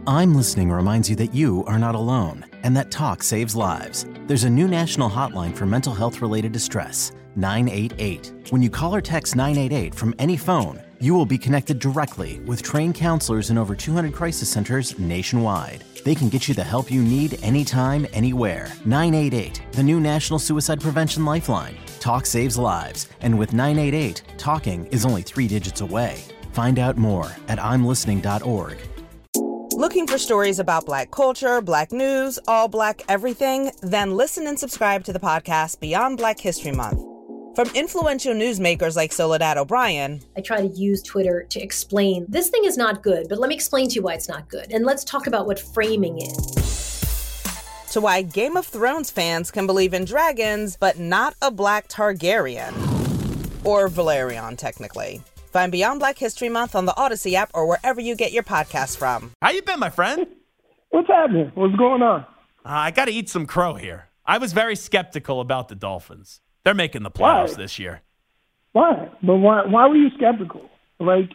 I'm Listening reminds you that you are not alone and that talk saves lives. There's a new national hotline for mental health-related distress, 988. When you call or text 988 from any phone, you will be connected directly with trained counselors in over 200 crisis centers nationwide. They can get you the help you need anytime, anywhere. 988, the new National Suicide Prevention Lifeline. Talk saves lives. And with 988, talking is only 3 digits away. Find out more at imlistening.org. Looking for stories about Black culture, Black news, all Black everything? Then listen and subscribe to the podcast Beyond Black History Month. From influential newsmakers like Soledad O'Brien. I try to use Twitter to explain, this thing is not good, but let me explain to you why it's not good. And let's talk about what framing is. To why Game of Thrones fans can believe in dragons, but not a Black Targaryen. Or Valerion, technically. Find Beyond Black History Month on the Odyssey app or wherever you get your podcasts from. How you been, my friend? What's happening? What's going on? I got to eat some crow here. I was very skeptical about the Dolphins. They're making the playoffs this year. Why? But why were you skeptical? I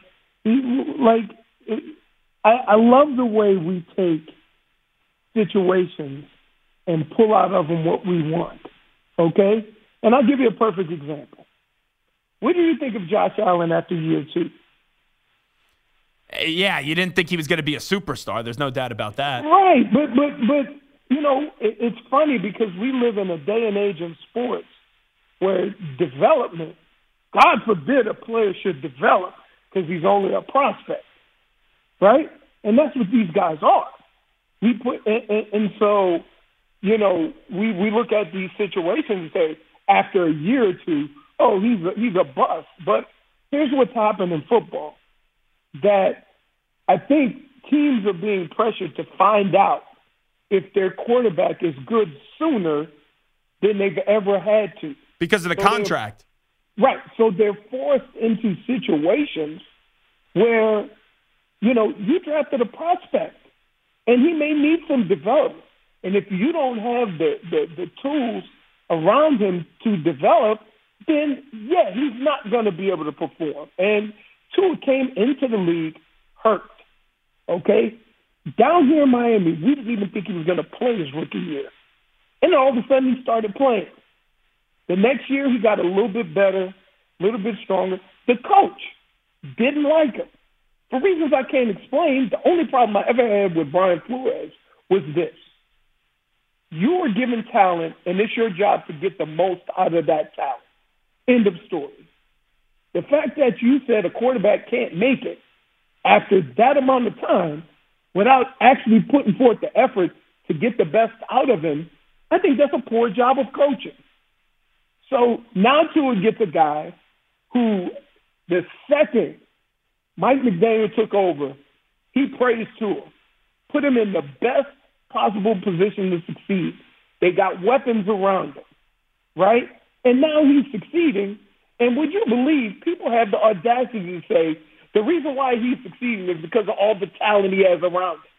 love the way we take situations and pull out of them what we want, okay? And I'll give you a perfect example. What do you think of Josh Allen after year 2? Yeah, you didn't think he was going to be a superstar. There's no doubt about that. Right, but you know, it's funny because we live in a day and age of sports where development, God forbid a player should develop because he's only a prospect, right? And that's what these guys are. So, you know, we look at these situations and say, after a year or 2, oh, he's a bust. But here's what's happened in football, that I think teams are being pressured to find out if their quarterback is good sooner than they've ever had to. Because of the contract. Right. So they're forced into situations where, you know, you drafted a prospect, and he may need some development. And if you don't have the tools around him to develop, then, yeah, he's not going to be able to perform. And Tua came into the league hurt, okay? Down here in Miami, we didn't even think he was going to play his rookie year. And then all of a sudden he started playing. The next year he got a little bit better, a little bit stronger. The coach didn't like him. For reasons I can't explain, the only problem I ever had with Brian Flores was this. You are given talent, and it's your job to get the most out of that talent. End of story. The fact that you said a quarterback can't make it after that amount of time without actually putting forth the effort to get the best out of him, I think that's a poor job of coaching. So now Tua gets a guy who, the second Mike McDaniel took over, he praised Tua, put him in the best possible position to succeed. They got weapons around him, right? And now he's succeeding. And would you believe people have the audacity to say the reason why he's succeeding is because of all the talent he has around him.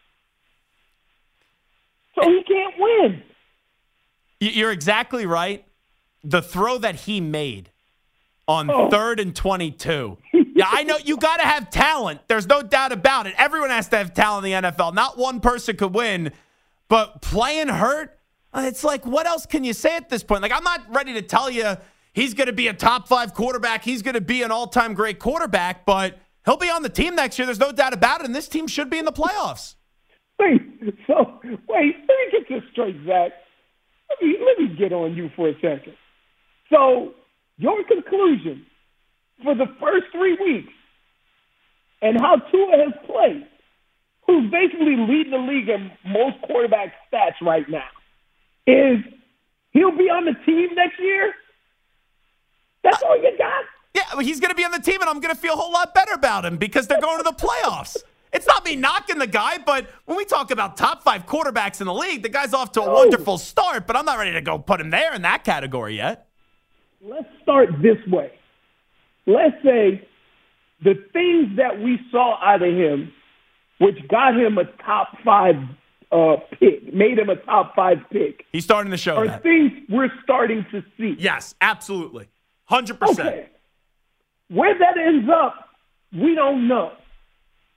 So he can't win. You're exactly right. The throw that he made on 3rd and 22. Yeah, I know you got to have talent. There's no doubt about it. Everyone has to have talent in the NFL. Not one person could win. But playing hurt, it's like, what else can you say at this point? Like, I'm not ready to tell you he's going to be a top 5 quarterback. He's going to be an all-time great quarterback, but he'll be on the team next year. There's no doubt about it, and this team should be in the playoffs. Wait, let me get this straight, Zach. Let me get on you for a second. So, your conclusion for the first 3 weeks and how Tua has played, who's basically leading the league in most quarterback stats right now, is he'll be on the team next year? That's all you got? Yeah, well, he's going to be on the team, and I'm going to feel a whole lot better about him because they're going to the playoffs. It's not me knocking the guy, but when we talk about top 5 quarterbacks in the league, the guy's off to a wonderful start, but I'm not ready to go put him there in that category yet. Let's start this way. Let's say the things that we saw out of him, which got him a top 5 pick, made him a top 5 pick. He's starting to show are that. Things we're starting to see. Yes, absolutely. 100%. Okay. Where that ends up, we don't know.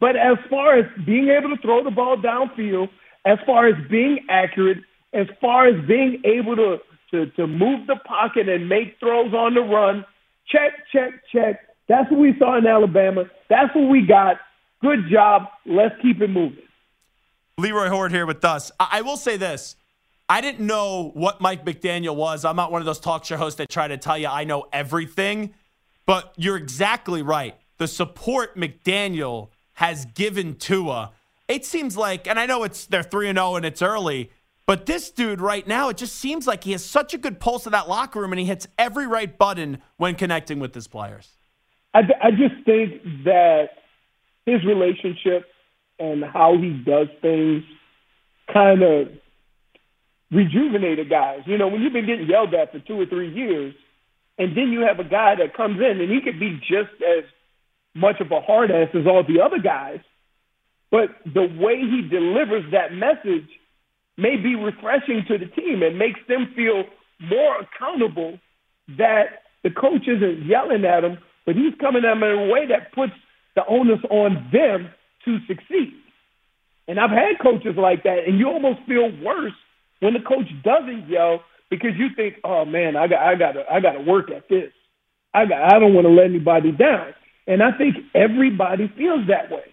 But as far as being able to throw the ball downfield, as far as being accurate, as far as being able to move the pocket and make throws on the run, check, check, check. That's what we saw in Alabama. That's what we got. Good job. Let's keep it moving. Leroy Horde here with us. I will say this. I didn't know what Mike McDaniel was. I'm not one of those talk show hosts that try to tell you I know everything. But you're exactly right. The support McDaniel has given Tua, it seems like, and I know they're 3-0 and it's early, but this dude right now, it just seems like he has such a good pulse of that locker room and he hits every right button when connecting with his players. I just think that his relationship and how he does things kind of rejuvenated guys. You know, when you've been getting yelled at for 2 or 3 years, and then you have a guy that comes in and he could be just as much of a hard ass as all the other guys, but the way he delivers that message may be refreshing to the team and makes them feel more accountable that the coach isn't yelling at them, but he's coming at them in a way that puts the onus on them to succeed. And I've had coaches like that, and you almost feel worse when the coach doesn't yell because you think, oh man, I got to work at this. I don't want to let anybody down. And I think everybody feels that way.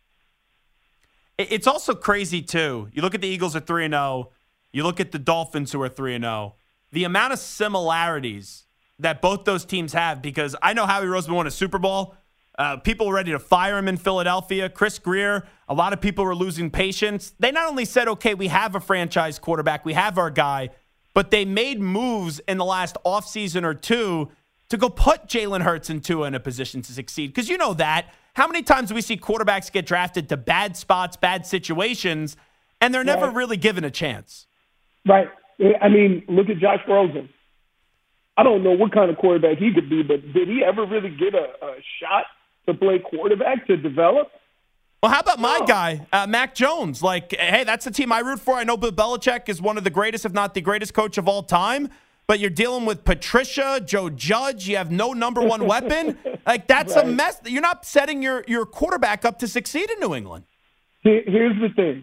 It's also crazy, too. You look at the Eagles at 3-0. You look at the Dolphins who are 3-0. The amount of similarities that both those teams have, because I know Howie Roseman won a Super Bowl. People were ready to fire him in Philadelphia. Chris Greer, a lot of people were losing patience. They not only said, okay, we have a franchise quarterback, we have our guy, but they made moves in the last offseason or two to go put Jalen Hurts and Tua in a position to succeed. Because you know that. How many times do we see quarterbacks get drafted to bad spots, bad situations, and they're never really given a chance? Right. I mean, look at Josh Rosen. I don't know what kind of quarterback he could be, but did he ever really get a shot to play quarterback, to develop? Well, how about my guy, Mac Jones? Like, hey, that's the team I root for. I know Bill Belichick is one of the greatest, if not the greatest coach of all time. But you're dealing with Patricia, Joe Judge. You have no number one weapon. Like, that's a mess. You're not setting your quarterback up to succeed in New England. Here's the thing.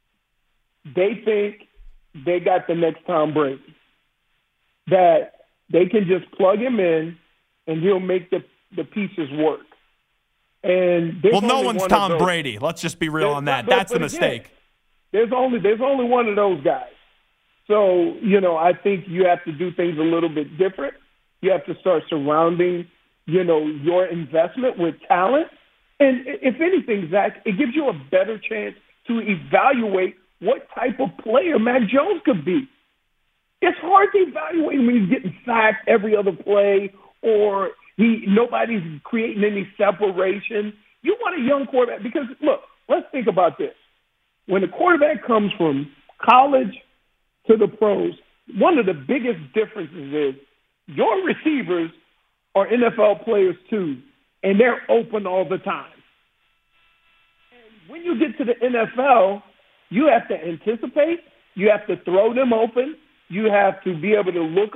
They think they got the next Tom Brady. That they can just plug him in and he'll make the pieces work. And well, no one's Tom Brady. Let's just be real on that. That's the mistake. There's only one of those guys. So, you know, I think you have to do things a little bit different. You have to start surrounding, you know, your investment with talent. And if anything, Zach, it gives you a better chance to evaluate what type of player Mac Jones could be. It's hard to evaluate when he's getting sacked every other play or nobody's creating any separation. You want a young quarterback because, look, let's think about this. When a quarterback comes from college to the pros, one of the biggest differences is your receivers are NFL players too, and they're open all the time. And when you get to the NFL, you have to anticipate, you have to throw them open, you have to be able to look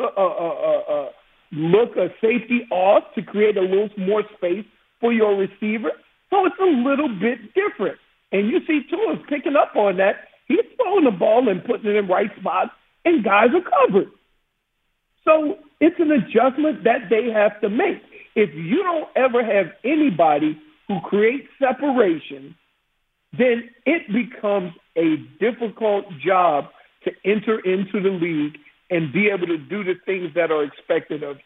a safety off to create a little more space for your receiver. So it's a little bit different. And you see Tua picking up on that. He's throwing the ball and putting it in right spots, and guys are covered. So it's an adjustment that they have to make. If you don't ever have anybody who creates separation, then it becomes a difficult job to enter into the league and be able to do the things that are expected of you.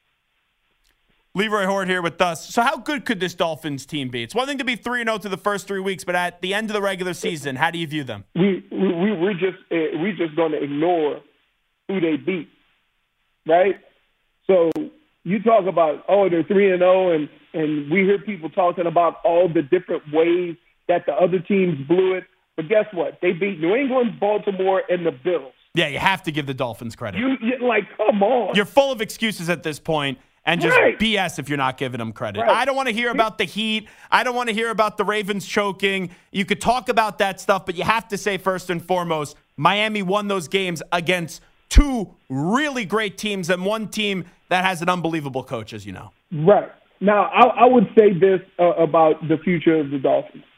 Leroy Horde here with us. So how good could this Dolphins team be? It's one thing to be 3-0 through the first 3 weeks, but at the end of the regular season, how do you view them? We're just going to ignore who they beat, right? So you talk about, they're 3-0, and we hear people talking about all the different ways that the other teams blew it. But guess what? They beat New England, Baltimore, and the Bills. Yeah, you have to give the Dolphins credit. Come on. You're full of excuses at this point. And just BS if you're not giving them credit. Right. I don't want to hear about the Heat. I don't want to hear about the Ravens choking. You could talk about that stuff, but you have to say first and foremost, Miami won those games against two really great teams and one team that has an unbelievable coach, as you know. Right. Now, I would say this about the future of the Dolphins.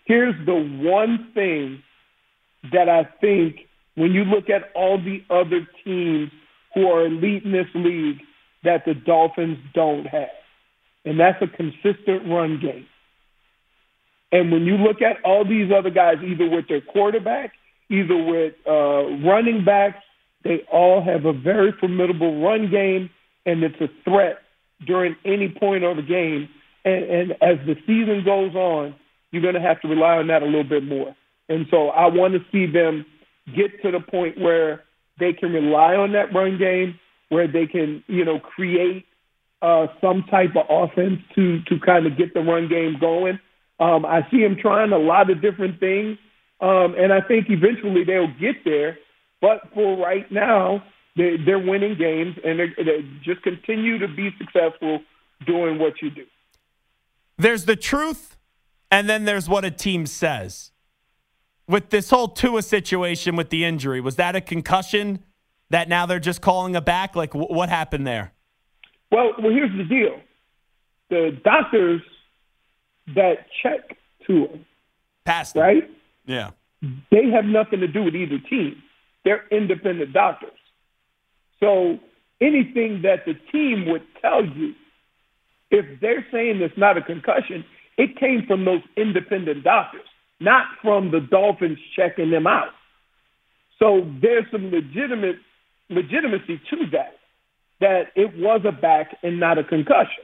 here's the one thing that I think when you look at all the other teams who are elite in this league that the Dolphins don't have, and that's a consistent run game. And when you look at all these other guys, either with their quarterback, either with running backs, they all have a very formidable run game, and it's a threat during any point of the game. And as the season goes on, you're going to have to rely on that a little bit more. And so I want to see them get to the point where they can rely on that run game, where they can, create some type of offense to kind of get the run game going. I see them trying a lot of different things, and I think eventually they'll get there. But for right now, they're winning games, and they just continue to be successful doing what you do. There's the truth, and then there's what a team says. With this whole Tua situation with the injury, was that a concussion that now they're just calling it back? Like, what happened there? Well, here's the deal. The doctors that check Tua, passed him. right? Yeah. They have nothing to do with either team. They're independent doctors. So anything that the team would tell you, if they're saying it's not a concussion, it came from those independent doctors, not from the Dolphins checking them out. So there's some legitimacy to that it was a back and not a concussion.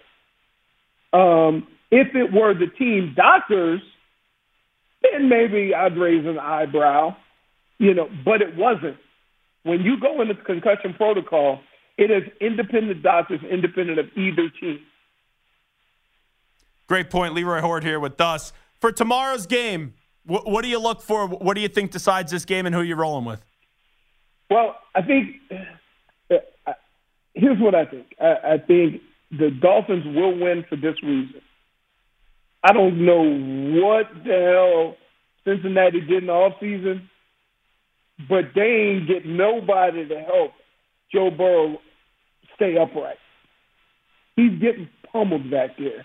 If it were the team doctors, then maybe I'd raise an eyebrow, but it wasn't. When you go into the concussion protocol, it is independent doctors, independent of either team. Great point. Leroy Hoard here with us. For tomorrow's game, what do you look for? What do you think decides this game and who you're rolling with? Well, I think here's what I think. I think the Dolphins will win for this reason. I don't know what the hell Cincinnati did in the offseason, but they ain't get nobody to help Joe Burrow stay upright. He's getting pummeled back there.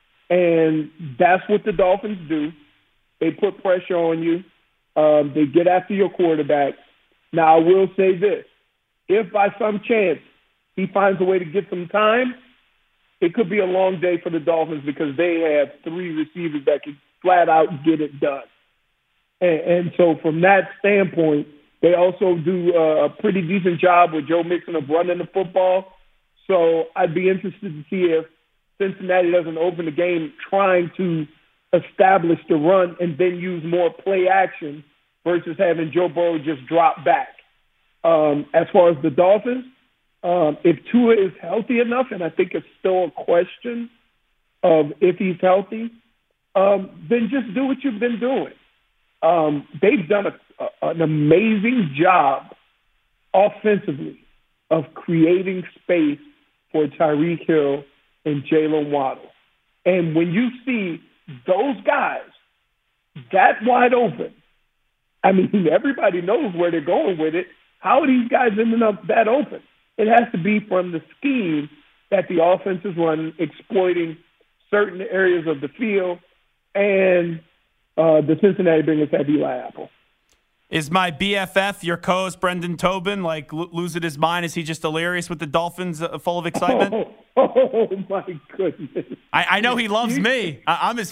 And that's what the Dolphins do. They put pressure on you. They get after your quarterback. Now, I will say this. If by some chance he finds a way to get some time, it could be a long day for the Dolphins because they have three receivers that can flat out get it done. And so from that standpoint, they also do a pretty decent job with Joe Mixon of running the football. So I'd be interested to see if Cincinnati doesn't open the game trying to establish the run and then use more play action versus having Joe Burrow just drop back. As far as the Dolphins, if Tua is healthy enough, and I think it's still a question of if he's healthy, then just do what you've been doing. They've done an amazing job offensively of creating space for Tyreek Hill and Jalen Waddle. And when you see those guys that wide open, I mean, everybody knows where they're going with it. How are these guys ending up that open? It has to be from the scheme that the offense is running, exploiting certain areas of the field, and the Cincinnati Bengals have Eli Apple. Is my BFF, your co-host, Brendan Tobin, like losing his mind? Is he just delirious with the Dolphins full of excitement? Oh my goodness. I know he loves me. I'm his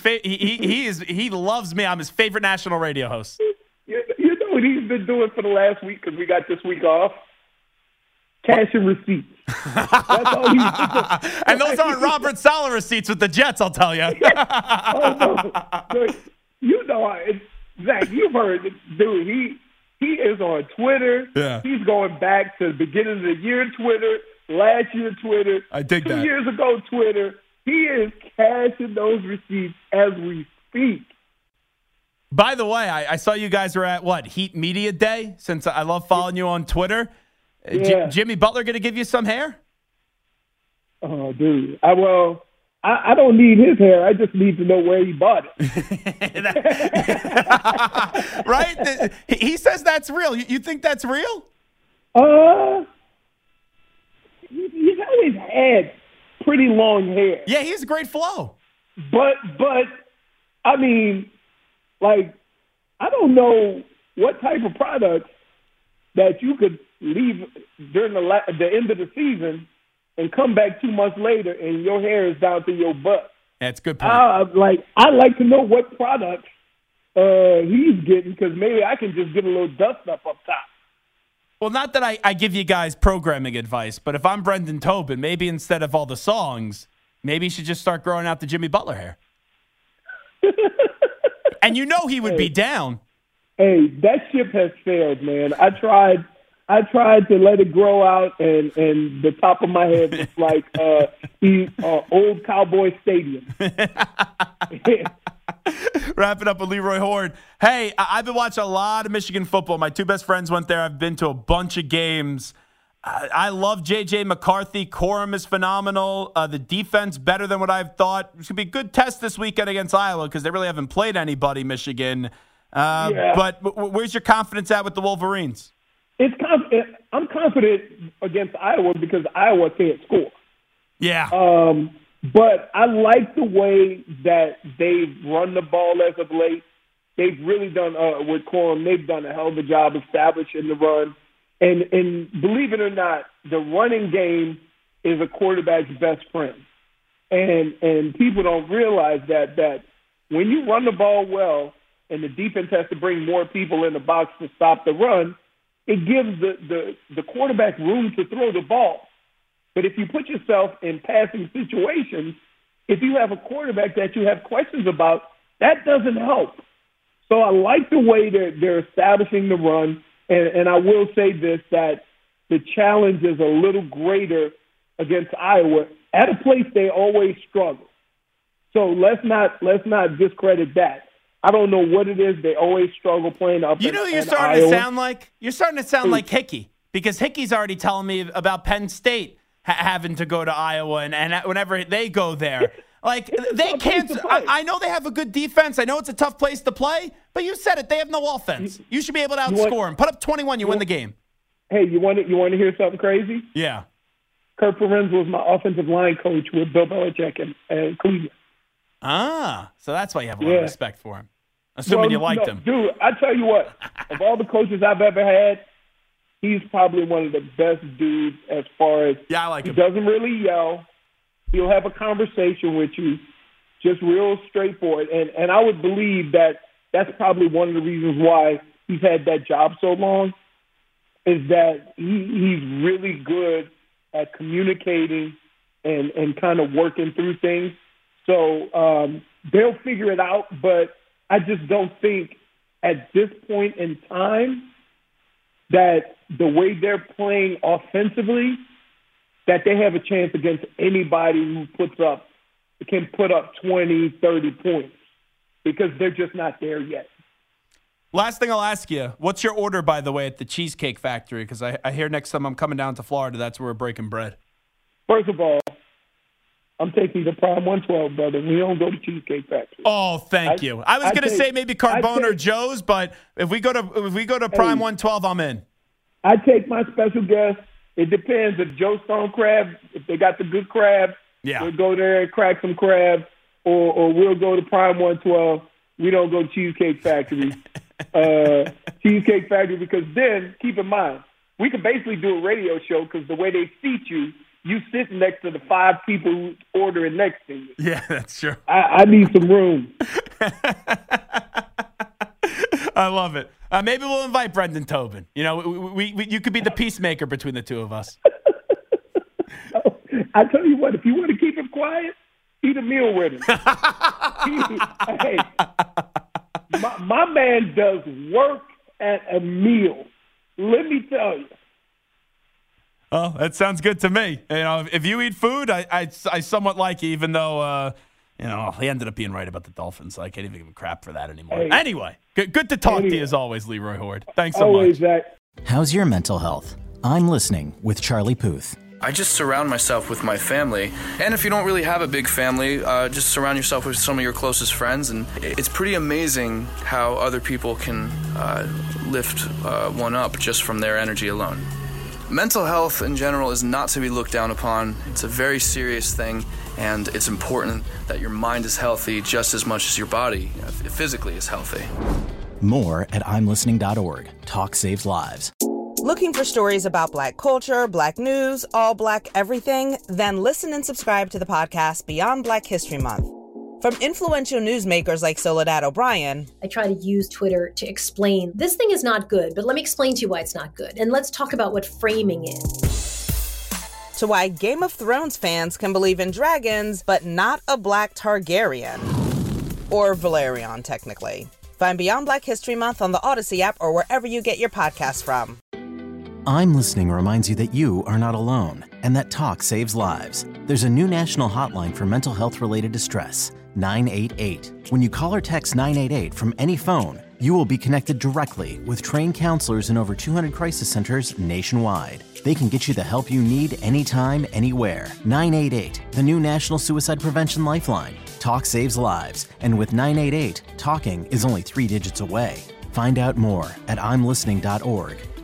he loves me. I'm his favorite national radio host. You know what he's been doing for the last week because we got this week off? Cashing receipts. That's all he's been doing. And those aren't Robert Saleh receipts with the Jets, I'll tell you. Oh, no. You know, Zach, you've heard it, dude. He is on Twitter. Yeah. He's going back to the beginning of the year Twitter, last year Twitter, I dig 2 that. years ago Twitter. He is cashing those receipts as we speak. By the way, I saw you guys were at, Heat Media Day, since I love following you on Twitter. Yeah. Jimmy Butler going to give you some hair? Oh, dude. I don't need his hair. I just need to know where he bought it. Right? He says that's real. You think that's real? He's always had pretty long hair. Yeah, he has a great flow. But I mean, Like, I don't know what type of products that you could leave during the end of the season and come back 2 months later and your hair is down to your butt. That's a good point. I'd like to know what products he's getting, because maybe I can just get a little dust up top. Well, not that I give you guys programming advice, but if I'm Brendan Tobin, maybe instead of all the songs, maybe you should just start growing out the Jimmy Butler hair. And you know he would be down. Hey, that ship has failed, man. I tried to let it grow out, and the top of my head was like old Cowboy Stadium. Wrapping up with Leroy Hoard. Hey, I've been watching a lot of Michigan football. My two best friends went there. I've been to a bunch of games. I love J.J. McCarthy. Corum is phenomenal. The defense better than what I've thought. It's going to be a good test this weekend against Iowa because they really haven't played anybody, Michigan. But where's your confidence at with the Wolverines? I'm confident against Iowa because Iowa can't score. Yeah. But I like the way that they've run the ball as of late. They've really done, with Corum, they've done a hell of a job establishing the run. And believe it or not, the running game is a quarterback's best friend. And people don't realize that when you run the ball well and the defense has to bring more people in the box to stop the run, it gives the quarterback room to throw the ball. But if you put yourself in passing situations, if you have a quarterback that you have questions about, that doesn't help. So I like the way they're establishing the run. And I will say this, that the challenge is a little greater against Iowa at a place they always struggle. So let's not discredit that. I don't know what it is. They always struggle playing up. You know who you're starting to sound like? You're starting to sound like Hickey, because Hickey's already telling me about Penn State having to go to Iowa and whenever they go there. Like, they can't – I know they have a good defense. I know it's a tough place to play, but you said it. They have no offense. You should be able to outscore them. Put up 21, you win the game. Hey, you want to hear something crazy? Yeah. Kurt Ferenz was my offensive line coach with Bill Belichick and Cleveland. Ah, so that's why you have a lot of respect for him, assuming you liked him. Dude, I tell you what, of all the coaches I've ever had, he's probably one of the best dudes as far as I like him. He doesn't really yell. He'll have a conversation with you, just real straightforward. And I would believe that that's probably one of the reasons why he's had that job so long, is that he's really good at communicating and kind of working through things. So they'll figure it out, but I just don't think at this point in time that the way they're playing offensively, that they have a chance against anybody who can put up 20, 30 points, because they're just not there yet. Last thing I'll ask you, what's your order, by the way, at the Cheesecake Factory? Because I hear next time I'm coming down to Florida, that's where we're breaking bread. First of all, I'm taking the Prime 112, brother. We don't go to Cheesecake Factory. Oh, thank you. I was going to say maybe Carbone or Joe's, but if we go to Prime 112, I'm in. I take my special guest. It depends. If Joe Stone Crab, if they got the good crab, we'll go there and crack some crab, or we'll go to Prime 112. We don't go to Cheesecake Factory. Cheesecake Factory, because then, keep in mind, we could basically do a radio show because the way they seat you, you sit next to the 5 people who ordering next to you. Yeah, that's true. I need some room. I love it. Maybe we'll invite Brendan Tobin. You know, you could be the peacemaker between the two of us. I tell you what, if you want to keep him quiet, eat a meal with him. Hey, my man does work at a meal. Let me tell you. Oh, that sounds good to me. You know, if you eat food, I somewhat like you, even though he ended up being right about the Dolphins. I can't even give him crap for that anymore. Hey. Anyway, good to talk to you as always, Leroy Hoard. Thanks so much. Zach. How's your mental health? I'm listening with Charlie Puth. I just surround myself with my family. And if you don't really have a big family, just surround yourself with some of your closest friends. And it's pretty amazing how other people can lift one up just from their energy alone. Mental health in general is not to be looked down upon. It's a very serious thing, and it's important that your mind is healthy just as much as your body physically is healthy. More at imlistening.org. Talk saves lives. Looking for stories about Black culture, Black news, all Black everything? Then listen and subscribe to the podcast Beyond Black History Month. From influential newsmakers like Soledad O'Brien. I try to use Twitter to explain this thing is not good, but let me explain to you why it's not good. And let's talk about what framing is. To why Game of Thrones fans can believe in dragons, but not a Black Targaryen. Or Valerion, technically. Find Beyond Black History Month on the Odyssey app or wherever you get your podcasts from. I'm Listening reminds you that you are not alone and that talk saves lives. There's a new national hotline for mental health-related distress, 988. When you call or text 988 from any phone, you will be connected directly with trained counselors in over 200 crisis centers nationwide. They can get you the help you need anytime, anywhere. 988, the new National Suicide Prevention Lifeline. Talk saves lives. And with 988, talking is only 3 digits away. Find out more at imlistening.org.